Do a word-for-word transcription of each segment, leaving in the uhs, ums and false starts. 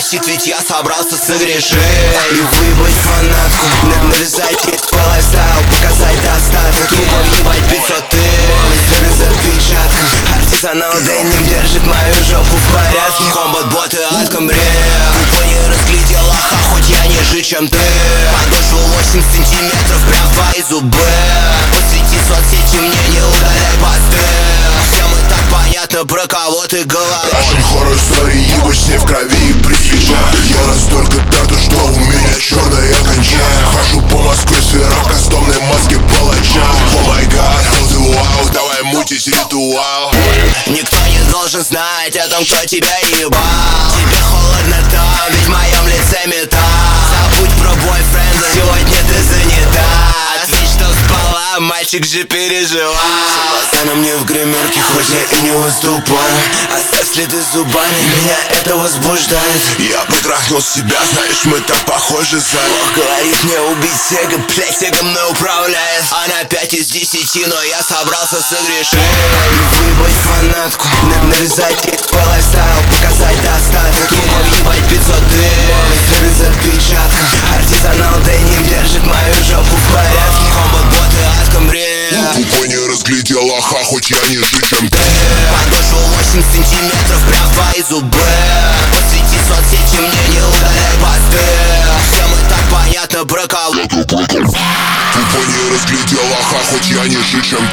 простит, ведь я собрался согрешить и выебать фанатку, навязать ей твой лайфстайл, показать достаток, тупо въебать пятьсот тысяч без отпечатка. Артизанал Дэнни держит мою жопу в порядке. Комбат-боты от Камбре, тупо не разглядел лоха, хоть я ниже, чем ты. Подошву восемь сантиметров, прям в твои зубы. Посвети соцсети, мне не удаляй посты. Всем и так понятно, про кого ты говоришь. Наши хоррор истории, ебать с ней в крови и при свечах. Я настолько пятый, что у меня черная кончая. Хожу по Москве с в кастомной маске палача. О май гад, вау, давай мутить ритуал. Никто не должен знать о том, кто тебя ебал. Тебе холодно там, ведь в моем лице металл. Забудь про бойфренда, сегодня ты занята. Ответь, что спала, мальчик же переживал. Пацаны мне в гримерке, хоть я и не выступаю. Оставь следы зубами, меня это возбуждает. Я потрахнул себя, знаешь, мы так похожи за. Бог говорит мне убить Сега, блять, Сега мной управляет. Она пять из десяти, но я собрался согрешить и выебать фанатку, навязать ей твой лайфстайл, показать достаток, тупо въебать пятьсот тысяч без отпечатка. Артизанал Дэнни держит мою жопу в порядке. Комбат-боты от Камбре, тупо не разглядел лоха, хоть я ниже, чем ты. подошву восемь сантиметров, прям в твои зубы. Посвети соцсети, мне не удаляй посты. Всем и так понятно, про кого. Тупо не разглядел лоха, хоть я ниже, чем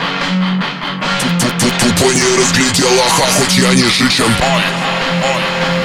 Тупо не разглядел лоха, хоть я ниже, чем